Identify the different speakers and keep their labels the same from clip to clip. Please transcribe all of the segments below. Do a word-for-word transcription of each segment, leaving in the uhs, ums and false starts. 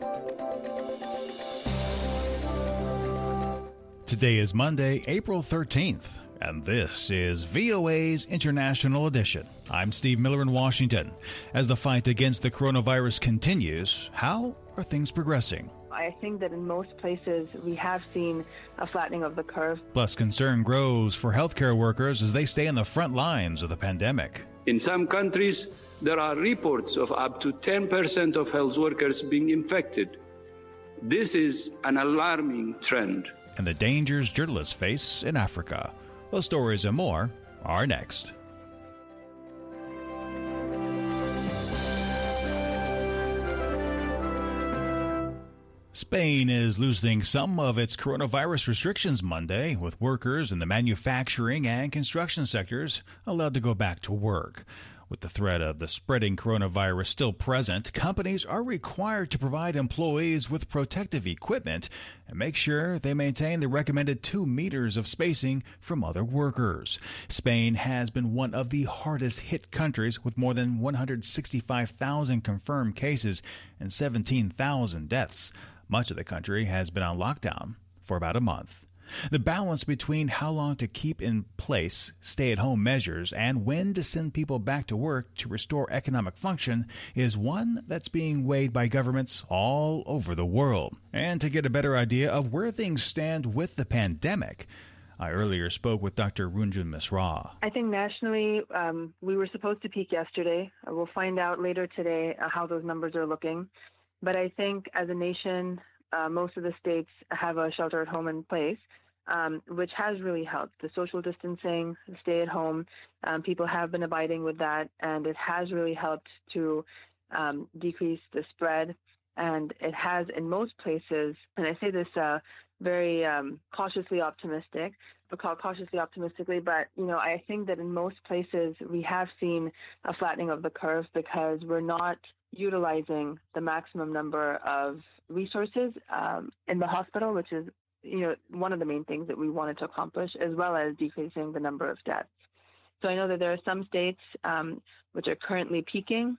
Speaker 1: Today is Monday, April thirteenth, and this is V O A's International Edition. I'm Steve Miller in Washington. As the fight against the coronavirus continues, how are things progressing?
Speaker 2: I think that in most places we have seen a flattening of the curve.
Speaker 1: Plus, concern grows for healthcare workers as they stay in the front lines of the pandemic.
Speaker 3: In some countries, there are reports of up to ten percent of health workers being infected. This is an alarming trend.
Speaker 1: And the dangers journalists face in Africa. Those stories and more are next. Spain is loosening some of its coronavirus restrictions Monday, with workers in the manufacturing and construction sectors allowed to go back to work. With the threat of the spreading coronavirus still present, companies are required to provide employees with protective equipment and make sure they maintain the recommended two meters of spacing from other workers. Spain has been one of the hardest hit countries, with more than one hundred sixty-five thousand confirmed cases and seventeen thousand deaths. Much of the country has been on lockdown for about a month. The balance between how long to keep in place stay-at-home measures and when to send people back to work to restore economic function is one that's being weighed by governments all over the world. And to get a better idea of where things stand with the pandemic, I earlier spoke with Doctor Runjun Misra.
Speaker 2: I think nationally, um, we were supposed to peak yesterday. We'll find out later today uh, how those numbers are looking. But I think as a nation, uh, most of the states have a shelter at home in place. Um, which has really helped. The social distancing, the stay at home, um, people have been abiding with that, and it has really helped to um, decrease the spread. And it has, in most places, and I say this uh, very um, cautiously optimistic, but call cautiously optimistically, but you know, I think that in most places we have seen a flattening of the curve because we're not utilizing the maximum number of resources um, in the hospital, which is you know, one of the main things that we wanted to accomplish, as well as decreasing the number of deaths. So I know that there are some states um, which are currently peaking.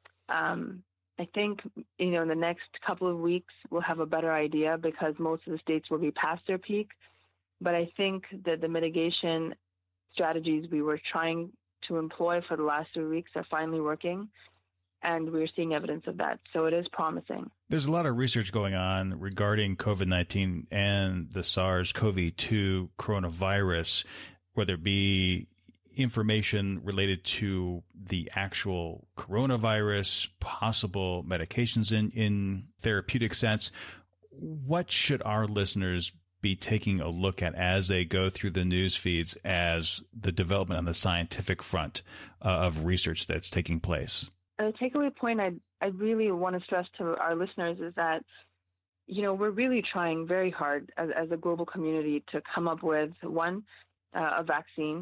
Speaker 2: Um, I think, you know, in the next couple of weeks, we'll have a better idea because most of the states will be past their peak. But I think that the mitigation strategies we were trying to employ for the last three weeks are finally working. And we're seeing evidence of that. So it is promising.
Speaker 1: There's a lot of research going on regarding COVID nineteen and the SARS-C o V two coronavirus, whether it be information related to the actual coronavirus, possible medications in, in therapeutic sense. What should our listeners be taking a look at as they go through the news feeds as the development on the scientific front uh, of research that's taking place?
Speaker 2: A takeaway point I I really want to stress to our listeners is that, you know, we're really trying very hard as, as a global community to come up with, one, uh, a vaccine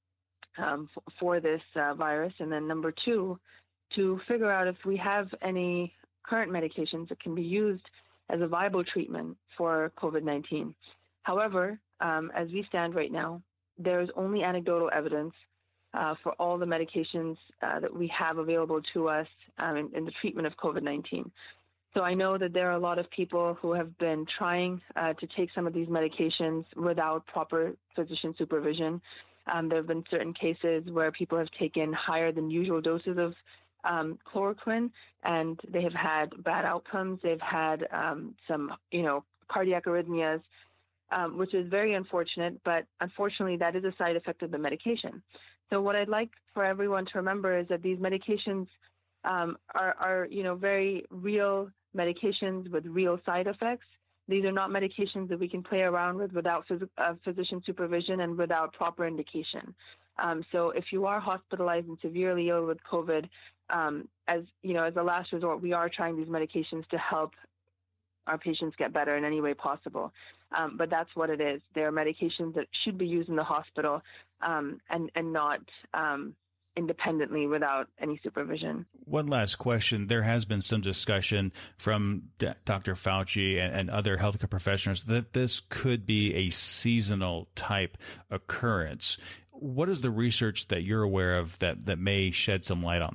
Speaker 2: um, f- for this uh, virus, and then number two, to figure out if we have any current medications that can be used as a viable treatment for COVID nineteen. However, um, as we stand right now, there is only anecdotal evidence Uh, for all the medications uh, that we have available to us um, in, in the treatment of COVID nineteen. So I know that there are a lot of people who have been trying uh, to take some of these medications without proper physician supervision. Um, there have been certain cases where people have taken higher than usual doses of um, chloroquine, and they have had bad outcomes. They've had um, some, you know, cardiac arrhythmias, um, which is very unfortunate, but unfortunately that is a side effect of the medication. So what I'd like for everyone to remember is that these medications um, are, are, you know, very real medications with real side effects. These are not medications that we can play around with without phys- uh, physician supervision and without proper indication. Um, so if you are hospitalized and severely ill with COVID, um, as you know, as a last resort, we are trying these medications to help our patients get better in any way possible. Um, but that's what it is. There are medications that should be used in the hospital um, and, and not um, independently without any supervision.
Speaker 1: One last question. There has been some discussion from D- Doctor Fauci and, and other healthcare professionals that this could be a seasonal type occurrence. What is the research that you're aware of that, that may shed some light on that?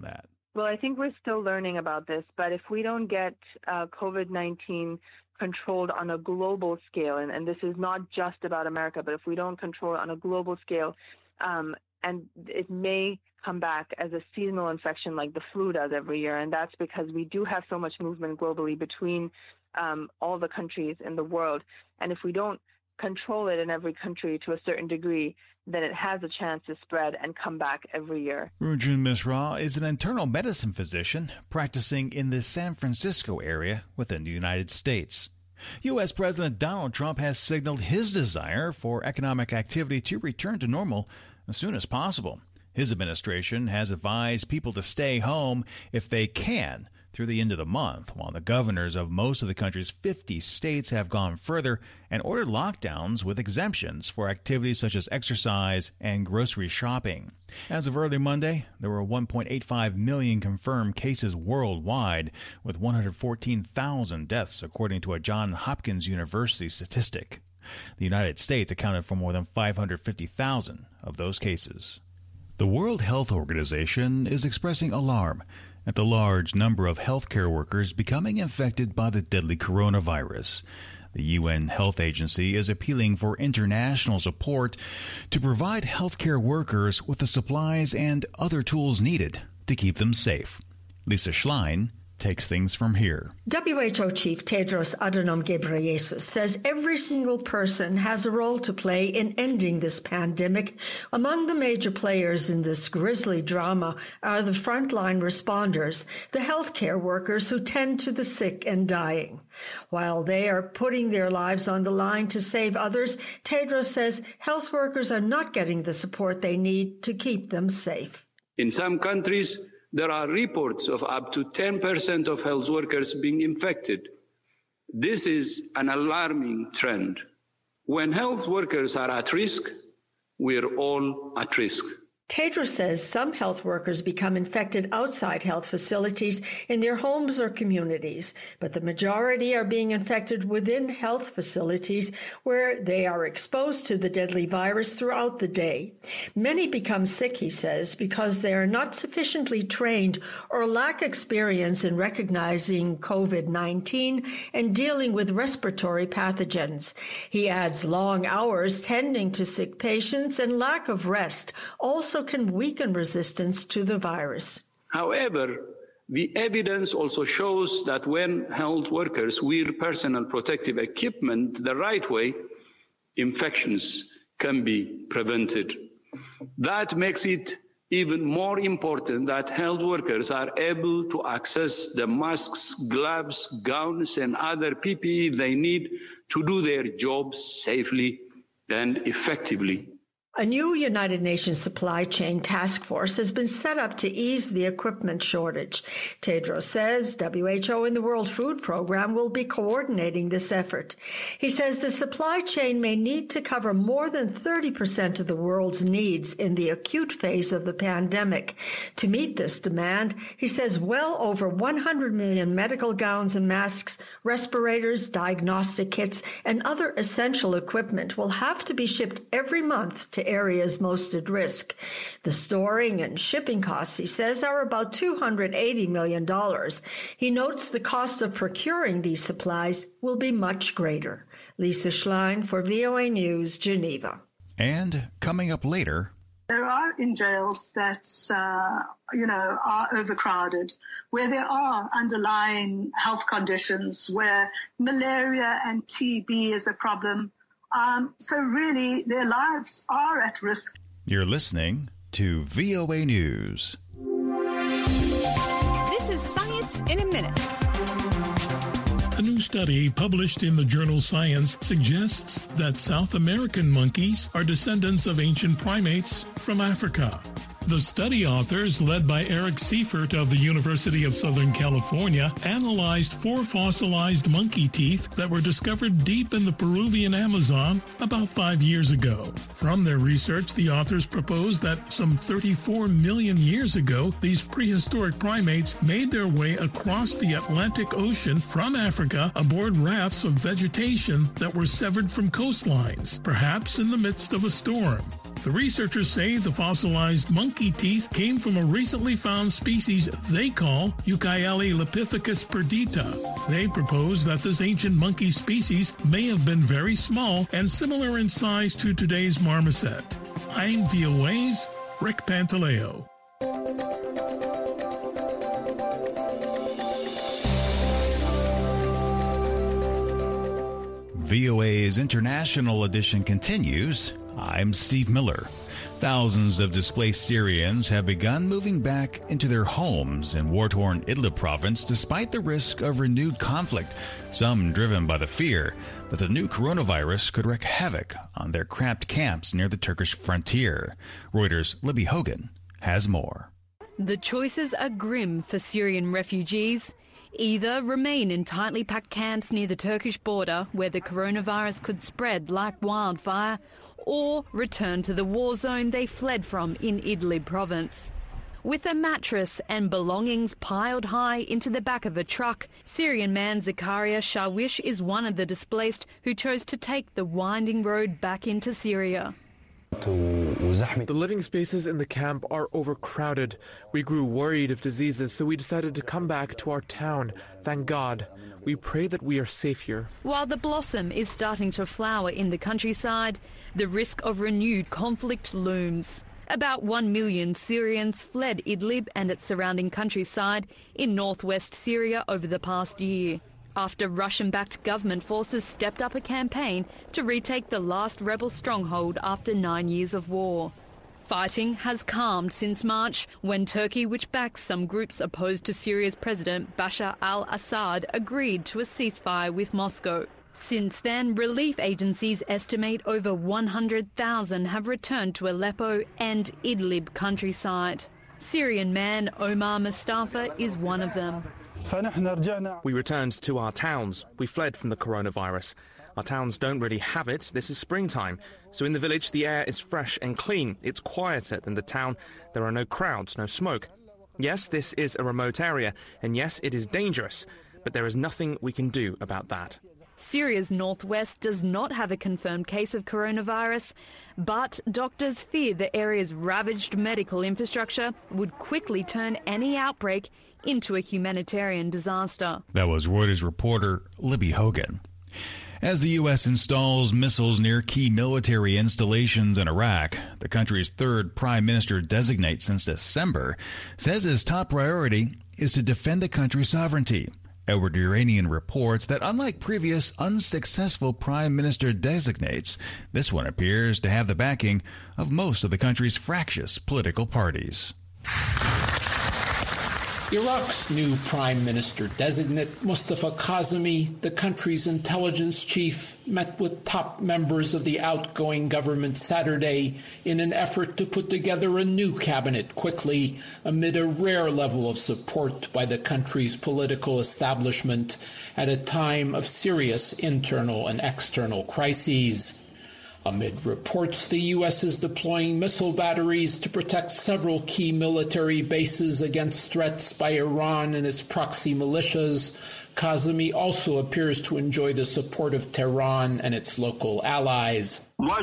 Speaker 2: Well, I think we're still learning about this, but if we don't get uh, COVID nineteen controlled on a global scale, and, and this is not just about America, but if we don't control it on a global scale, um, and it may come back as a seasonal infection like the flu does every year, and that's because we do have so much movement globally between um, all the countries in the world, and if we don't control it in every country to a certain degree, then it has a chance to spread and come back every year.
Speaker 1: Runjhun Misra is an internal medicine physician practicing in the San Francisco area within the United States. U S. President Donald Trump has signaled his desire for economic activity to return to normal as soon as possible. His administration has advised people to stay home if they can through the end of the month, while the governors of most of the country's fifty states have gone further and ordered lockdowns with exemptions for activities such as exercise and grocery shopping. As of early Monday, there were one point eight five million confirmed cases worldwide, with one hundred fourteen thousand deaths, according to a Johns Hopkins University statistic. The United States accounted for more than five hundred fifty thousand of those cases. The World Health Organization is expressing alarm at the large number of healthcare workers becoming infected by the deadly coronavirus. The U N Health Agency is appealing for international support to provide healthcare workers with the supplies and other tools needed to keep them safe. Lisa Schlein takes things from here.
Speaker 4: W H O Chief Tedros Adhanom Ghebreyesus says every single person has a role to play in ending this pandemic. Among the major players in this grisly drama are the frontline responders, the healthcare workers who tend to the sick and dying. While they are putting their lives on the line to save others, Tedros says health workers are not getting the support they need to keep them safe.
Speaker 3: In some countries, there are reports of up to ten percent of health workers being infected. This is an alarming trend. When health workers are at risk, we're all at risk.
Speaker 4: Tedros says some health workers become infected outside health facilities in their homes or communities, but the majority are being infected within health facilities where they are exposed to the deadly virus throughout the day. Many become sick, he says, because they are not sufficiently trained or lack experience in recognizing COVID nineteen and dealing with respiratory pathogens. He adds long hours tending to sick patients and lack of rest also can weaken resistance to the virus.
Speaker 3: However, the evidence also shows that when health workers wear personal protective equipment the right way, infections can be prevented. That makes it even more important that health workers are able to access the masks, gloves, gowns, and other P P E they need to do their jobs safely and effectively.
Speaker 4: A new United Nations supply chain task force has been set up to ease the equipment shortage. Tedros says W H O and the World Food Program will be coordinating this effort. He says the supply chain may need to cover more than thirty percent of the world's needs in the acute phase of the pandemic. To meet this demand, he says well over one hundred million medical gowns and masks, respirators, diagnostic kits, and other essential equipment will have to be shipped every month to areas most at risk. The storing and shipping costs, he says, are about two hundred eighty million dollars. He notes the cost of procuring these supplies will be much greater. Lisa Schlein for V O A News, Geneva.
Speaker 1: And coming up later,
Speaker 5: there are in jails that, uh, you know, are overcrowded, where there are underlying health conditions, where malaria and T B is a problem. Um, so really, their lives are at risk.
Speaker 1: You're listening to V O A News.
Speaker 6: This is Science in a Minute.
Speaker 7: A new study published in the journal Science suggests that South American monkeys are descendants of ancient primates from Africa. The study authors, led by Eric Seifert of the University of Southern California, analyzed four fossilized monkey teeth that were discovered deep in the Peruvian Amazon about five years ago. From their research, the authors proposed that some thirty-four million years ago, these prehistoric primates made their way across the Atlantic Ocean from Africa aboard rafts of vegetation that were severed from coastlines, perhaps in the midst of a storm. The researchers say the fossilized monkey teeth came from a recently found species they call Ukielelipithecus perdita. They propose that this ancient monkey species may have been very small and similar in size to today's marmoset. I'm V O A's Rick Pantaleo.
Speaker 1: V O A's International Edition continues. I'm Steve Miller. Thousands of displaced Syrians have begun moving back into their homes in war-torn Idlib province despite the risk of renewed conflict, some driven by the fear that the new coronavirus could wreak havoc on their cramped camps near the Turkish frontier. Reuters' Libby Hogan has more.
Speaker 8: The choices are grim for Syrian refugees. Either remain in tightly packed camps near the Turkish border where the coronavirus could spread like wildfire, or return to the war zone they fled from in Idlib province. With a mattress and belongings piled high into the back of a truck, Syrian man Zakaria Shawish is one of the displaced who chose to take the winding road back into Syria.
Speaker 9: The living spaces in the camp are overcrowded. We grew worried of diseases, so we decided to come back to our town. Thank God. We pray that we are safe here.
Speaker 8: While the blossom is starting to flower in the countryside, the risk of renewed conflict looms. About one million Syrians fled Idlib and its surrounding countryside in northwest Syria over the past year, after Russian-backed government forces stepped up a campaign to retake the last rebel stronghold after nine years of war. Fighting has calmed since March, when Turkey, which backs some groups opposed to Syria's President Bashar al-Assad, agreed to a ceasefire with Moscow. Since then, relief agencies estimate over one hundred thousand have returned to Aleppo and Idlib countryside. Syrian man Omar Mustafa is one of them.
Speaker 10: We returned to our towns. We fled from the coronavirus. Our towns don't really have it. This is springtime. So in the village, the air is fresh and clean. It's quieter than the town. There are no crowds, no smoke. Yes, this is a remote area, and yes, it is dangerous. But there is nothing we can do about that.
Speaker 8: Syria's northwest does not have a confirmed case of coronavirus, but doctors fear the area's ravaged medical infrastructure would quickly turn any outbreak into a humanitarian disaster.
Speaker 1: That was Reuters reporter Libby Hogan. As the U S installs missiles near key military installations in Iraq, the country's third prime minister-designate since December says his top priority is to defend the country's sovereignty. Edward Uranian reports that unlike previous unsuccessful prime minister designates, this one appears to have the backing of most of the country's fractious political parties.
Speaker 11: Iraq's new prime minister-designate, Mustafa Kazemi, the country's intelligence chief, met with top members of the outgoing government Saturday in an effort to put together a new cabinet quickly amid a rare level of support by the country's political establishment at a time of serious internal and external crises. Amid reports the U S is deploying missile batteries to protect several key military bases against threats by Iran and its proxy militias, Kazemi also appears to enjoy the support of Tehran and its local allies.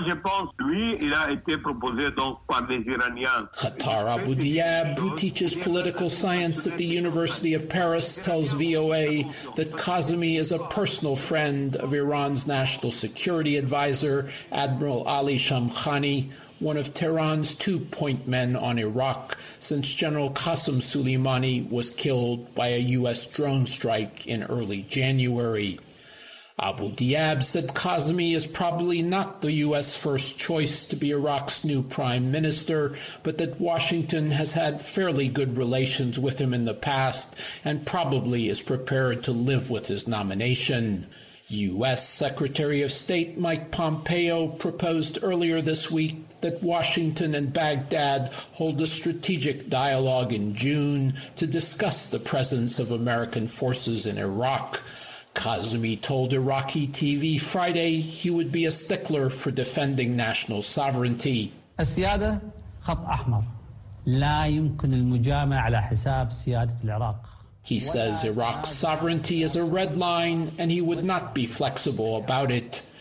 Speaker 11: Khatar Abu Diab, who teaches political science at the University of Paris, tells V O A that Kazemi is a personal friend of Iran's national security advisor, Admiral Ali Shamkhani, one of Tehran's two-point men on Iraq since General Qasem Soleimani was killed by a U S drone strike in early January. Abu Diab said Kazemi is probably not the U S first choice to be Iraq's new prime minister, but that Washington has had fairly good relations with him in the past and probably is prepared to live with his nomination. U S Secretary of State Mike Pompeo proposed earlier this week that Washington and Baghdad hold a strategic dialogue in June to discuss the presence of American forces in Iraq. Kazemi told Iraqi T V Friday he would be a stickler for defending national sovereignty.
Speaker 12: السيادة خط أحمر لا يمكن المجاملة على حساب سيادة العراق.
Speaker 11: He says Iraq's sovereignty is a red line and he would not be flexible about it.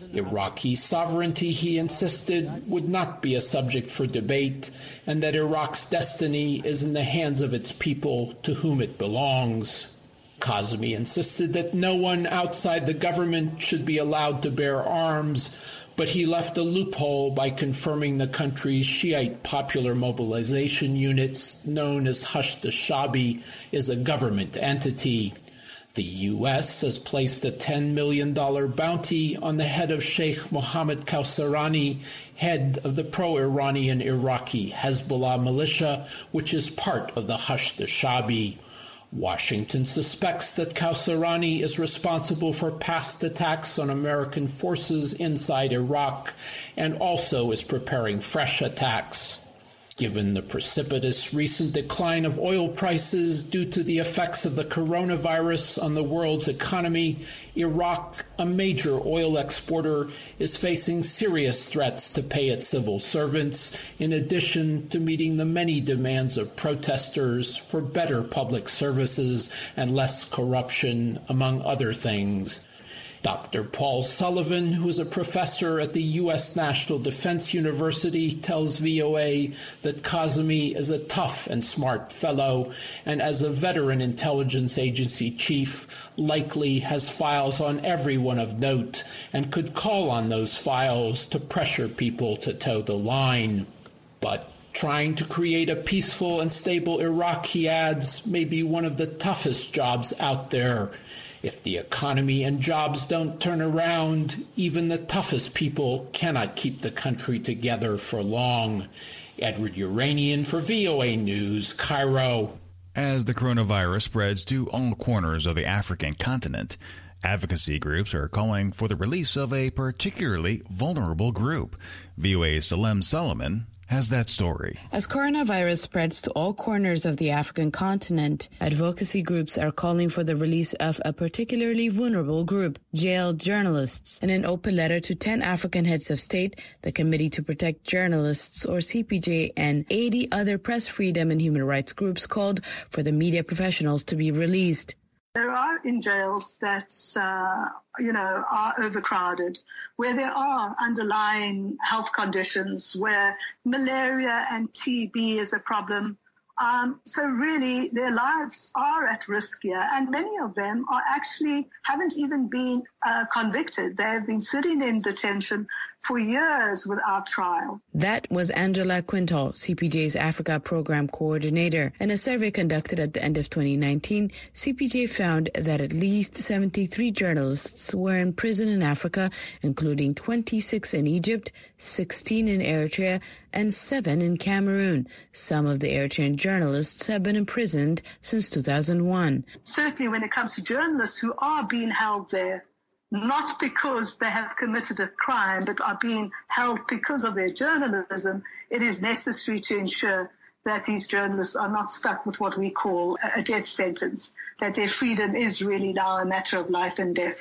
Speaker 11: Iraqi sovereignty, he insisted, would not be a subject for debate, and that Iraq's destiny is in the hands of its people to whom it belongs. Kazemi insisted that no one outside the government should be allowed to bear arms, but he left a loophole by confirming the country's Shiite popular mobilization units, known as Hashd al-Shaabi, is a government entity. The U S has placed a ten million dollars bounty on the head of Sheikh Mohammed Kausarani, head of the pro-Iranian Iraqi Hezbollah militia, which is part of the Hashd al-Shaabi. Washington suspects that Kausarani is responsible for past attacks on American forces inside Iraq and also is preparing fresh attacks. Given the precipitous recent decline of oil prices due to the effects of the coronavirus on the world's economy, Iraq, a major oil exporter, is facing serious threats to pay its civil servants, in addition to meeting the many demands of protesters for better public services and less corruption, among other things. Doctor Paul Sullivan, who is a professor at the U S National Defense University, tells V O A that Kazemi is a tough and smart fellow, and as a veteran intelligence agency chief, likely has files on everyone of note and could call on those files to pressure people to toe the line. But trying to create a peaceful and stable Iraq, he adds, may be one of the toughest jobs out there. If the economy and jobs don't turn around, even the toughest people cannot keep the country together for long. Edward Uranian for V O A News, Cairo.
Speaker 1: As the coronavirus spreads to all corners of the African continent, advocacy groups are calling for the release of a particularly vulnerable group. V O A's Salem Solomon has that story.
Speaker 13: As coronavirus spreads to all corners of the African continent, advocacy groups are calling for the release of a particularly vulnerable group, jailed journalists. In an open letter to ten African heads of state, the Committee to Protect Journalists, or C P J, and eighty other press freedom and human rights groups called for the media professionals to be released.
Speaker 5: There are in jails that, uh, you know, are overcrowded, where there are underlying health conditions, where malaria and T B is a problem. Um, so really, their lives are at risk here, and many of them are actually haven't even been uh, convicted. They have been sitting in detention for years without trial.
Speaker 13: That was Angela Quintal, C P J's Africa Program Coordinator. In a survey conducted at the end of twenty nineteen, C P J found that at least seventy-three journalists were in prison in Africa, including twenty-six in Egypt, sixteen in Eritrea, and seven in Cameroon. Some of the Eritrean journalists have been imprisoned since two thousand one.
Speaker 5: Certainly when it comes to journalists who are being held there, not because they have committed a crime, but are being held because of their journalism, it is necessary to ensure that these journalists are not stuck with what we call a death sentence, that their freedom is really now a matter of life and death.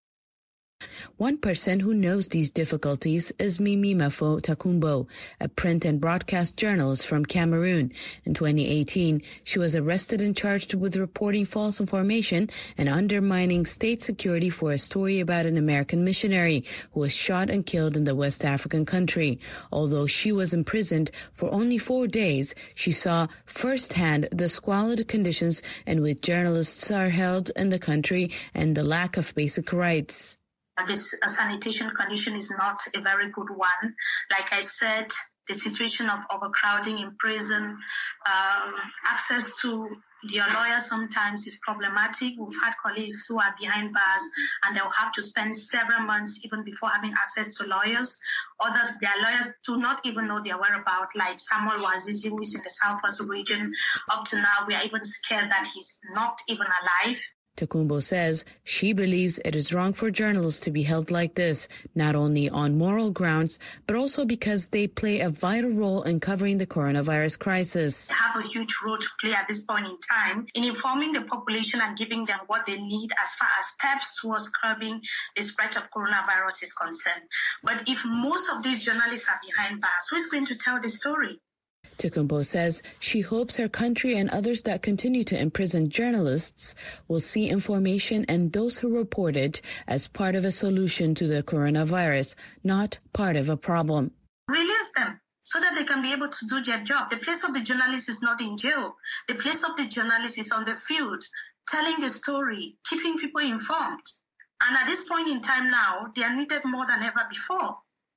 Speaker 13: One person who knows these difficulties is Mimi Mafo Takumbo, a print and broadcast journalist from Cameroon. In twenty eighteen, she was arrested and charged with reporting false information and undermining state security for a story about an American missionary who was shot and killed in the West African country. Although she was imprisoned for only four days, she saw firsthand the squalid conditions in which journalists are held in the country and the lack of basic rights.
Speaker 14: This uh, sanitation condition is not a very good one. Like I said, the situation of overcrowding in prison, um, access to their lawyers sometimes is problematic. We've had colleagues who are behind bars and they'll have to spend several months even before having access to lawyers. Others, their lawyers do not even know their whereabouts, like Samuel Wazizi, who is in the Southwest region. Up to now, we are even scared that he's not even alive.
Speaker 13: Takumbo says she believes it is wrong for journalists to be held like this, not only on moral grounds, but also because they play a vital role in covering the coronavirus crisis.
Speaker 14: They have a huge role to play at this point in time in informing the population and giving them what they need as far as steps towards curbing the spread of coronavirus is concerned. But if most of these journalists are behind bars, who is going to tell the story?
Speaker 13: Takumbo says she hopes her country and others that continue to imprison journalists will see information and those who report it as part of a solution to the coronavirus, not part of a problem.
Speaker 14: Release them so that they can be able to do their job. The place of the journalist is not in jail. The place of the journalist is on the field, telling the story, keeping people informed. And at this point in time now, they are needed more than ever before.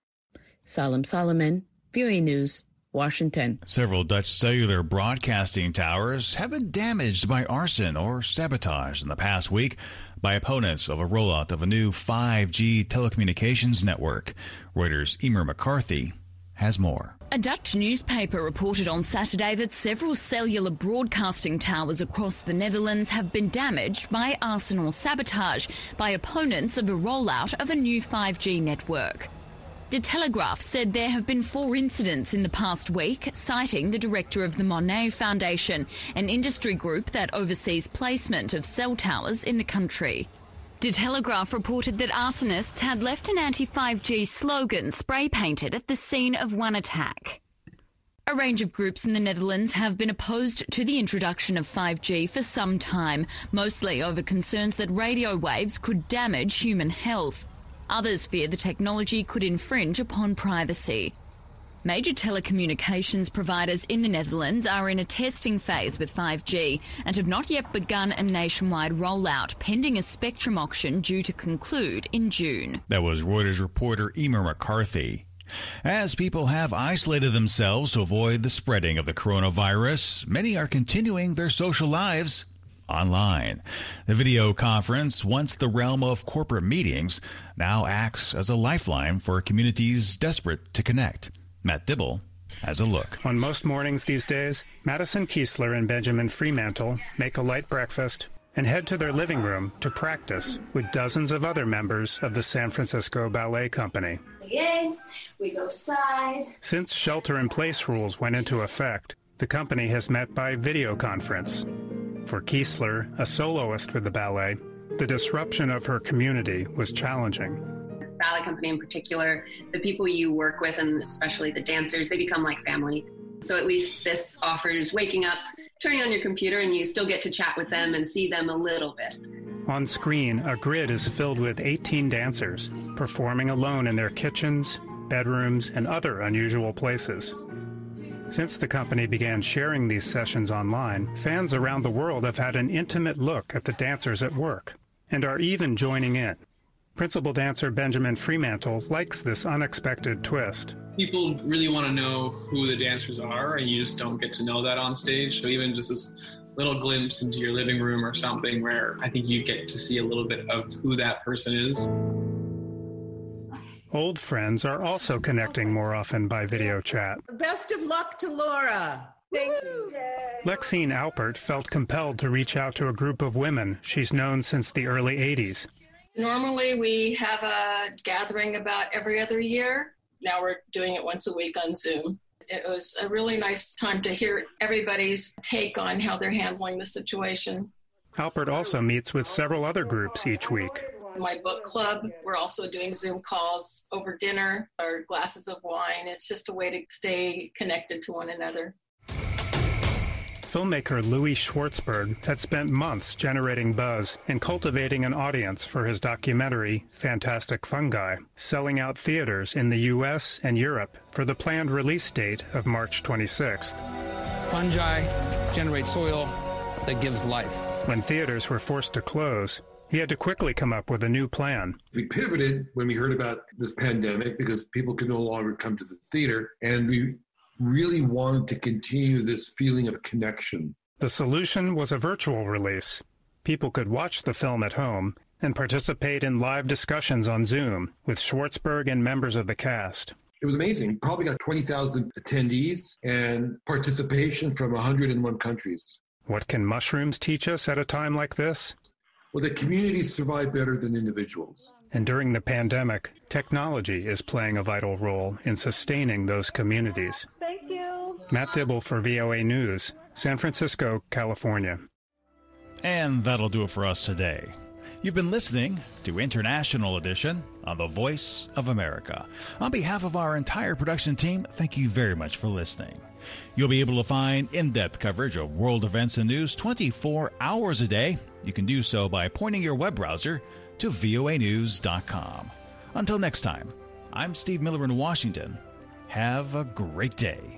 Speaker 13: Salam Solomon, V O A News, Washington.
Speaker 1: Several Dutch cellular broadcasting towers have been damaged by arson or sabotage in the past week by opponents of a rollout of a new five G telecommunications network. Reuters' Emer McCarthy has more.
Speaker 8: A Dutch newspaper reported on Saturday that several cellular broadcasting towers across the Netherlands have been damaged by arson or sabotage by opponents of a rollout of a new five G network. De Telegraaf said there have been four incidents in the past week, citing the director of the Monet Foundation, an industry group that oversees placement of cell towers in the country. De Telegraaf reported that arsonists had left an anti five G slogan spray-painted at the scene of one attack. A range of groups in the Netherlands have been opposed to the introduction of five G for some time, mostly over concerns that radio waves could damage human health. Others fear the technology could infringe upon privacy. Major telecommunications providers in the Netherlands are in a testing phase with five G and have not yet begun a nationwide rollout, pending a spectrum auction due to conclude in June.
Speaker 1: That was Reuters reporter Emer McCarthy. As people have isolated themselves to avoid the spreading of the coronavirus, many are continuing their social lives online. The video conference, once the realm of corporate meetings, now acts as a lifeline for communities desperate to connect. Matt Dibble has a look.
Speaker 15: On most mornings these days, Madison Kiesler and Benjamin Fremantle make a light breakfast and head to their living room to practice with dozens of other members of the San Francisco Ballet Company.
Speaker 16: We go side.
Speaker 15: Since shelter-in-place rules went into effect, the company has met by video conference. For Kiesler, a soloist with the ballet, the disruption of her community was challenging.
Speaker 17: Ballet company in particular, the people you work with, and especially the dancers, they become like family. So at least this offers waking up, turning on your computer, and you still get to chat with them and see them a little bit.
Speaker 15: On screen, a grid is filled with eighteen dancers, performing alone in their kitchens, bedrooms, and other unusual places. Since the company began sharing these sessions online, fans around the world have had an intimate look at the dancers at work and are even joining in. Principal dancer Benjamin Fremantle likes this unexpected twist.
Speaker 18: People really want to know who the dancers are, and you just don't get to know that on stage. So even just this little glimpse into your living room or something where I think you get to see a little bit of who that person is.
Speaker 15: Old friends are also connecting more often by video chat.
Speaker 19: Best of luck to Laura. Thank you.
Speaker 15: Lexine Alpert felt compelled to reach out to a group of women she's known since the early eighties.
Speaker 20: Normally we have a gathering about every other year. Now we're doing it once a week on Zoom. It was a really nice time to hear everybody's take on how they're handling the situation.
Speaker 15: Alpert also meets with several other groups each week.
Speaker 20: My book club, we're also doing Zoom calls over dinner or glasses of wine. It's just a way to stay connected to one another.
Speaker 15: Filmmaker Louis Schwartzberg had spent months generating buzz and cultivating an audience for his documentary, Fantastic Fungi, selling out theaters in the U S and Europe for the planned release date of March twenty-sixth.
Speaker 21: Fungi generate soil that gives life.
Speaker 15: When theaters were forced to close, he had to quickly come up with a new plan.
Speaker 22: We pivoted when we heard about this pandemic because people could no longer come to the theater, and we really wanted to continue this feeling of connection.
Speaker 15: The solution was a virtual release. People could watch the film at home and participate in live discussions on Zoom with Schwartzberg and members of the cast.
Speaker 22: It was amazing. Probably got twenty thousand attendees and participation from one hundred one countries.
Speaker 15: What can mushrooms teach us at a time like this?
Speaker 22: Well, the communities survive better than individuals.
Speaker 15: And during the pandemic, technology is playing a vital role in sustaining those communities.
Speaker 19: Thank you.
Speaker 15: Matt Dibble for V O A News, San Francisco, California.
Speaker 1: And that'll do it for us today. You've been listening to International Edition on the Voice of America. On behalf of our entire production team, thank you very much for listening. You'll be able to find in-depth coverage of world events and news twenty-four hours a day. You can do so by pointing your web browser to V O A news dot com. Until next time, I'm Steve Miller in Washington. Have a great day.